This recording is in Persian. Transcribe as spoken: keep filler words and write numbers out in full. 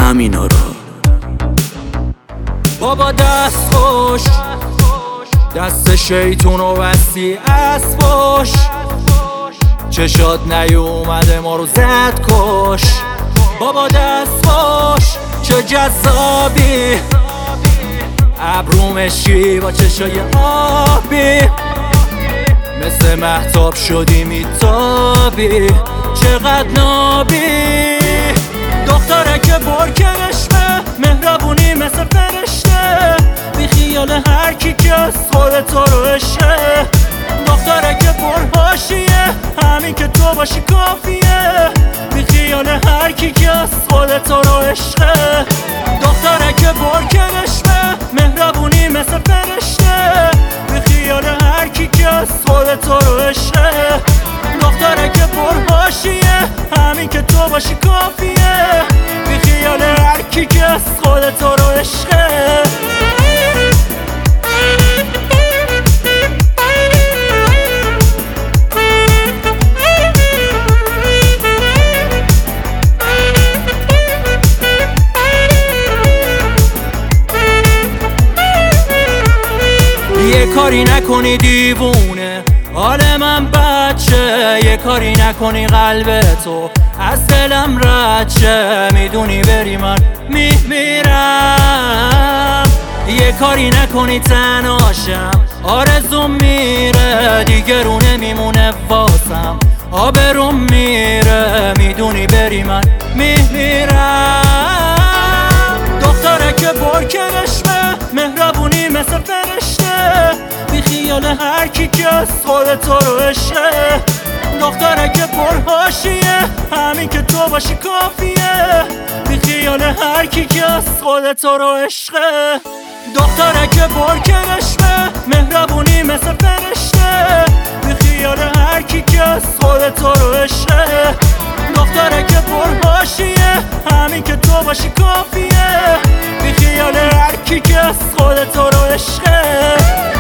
همینا رو. بابا دست خوش، دست شیطون و وسیع از فوش، چشات نیومده ما رو زد کش. بابا دست خوش، چه جذابی، ابرومشی با چشای آبی، مثل مهتاب شدی میتابی، چقدر نابی. دختره که برکنشمه، مهربونی مثل فرشته، بی خیال هر کی که از خودت رو عشقه. دختره که پرهاشیه، همین که تو باشی کافیه، بی خیال هر کی که از خودت رو عشقه. دختره که برکنشمه، مهربونی مثل فرشته، بی خیال هر کی که از خودت رو عشقه. دختره که پرهاشیه، همین که تو باشی کافیه، بی خیال هر کی که از خودت رو عشقه. یه کاری نکنی دیوونه حال من بچه، یه کاری نکنی قلبتو از دلم رچه، میدونی بری من میمیرم. یه کاری نکنی تنهاشم آرزوم میره، دیگه رو نمیمونه واسم آبروم میره، میدونی بری من میمیرم. دختره که برکنشمه، مهربونی مثل فرشته، بی خیال هر کی که از خودت رو عشقه. دختره که پرهاشیه، همین که تو باشی کافیه، بی خیال هر کی که از خودت رو عشقه. دختره که برکنشمه، مهربونی مثل فرشته، بی خیال هر کی که از خودت رو عشقه. دختره که پرهاشیه، همین که تو باشی کافیه، بی خیال هر کی که از خودت رو عشقه.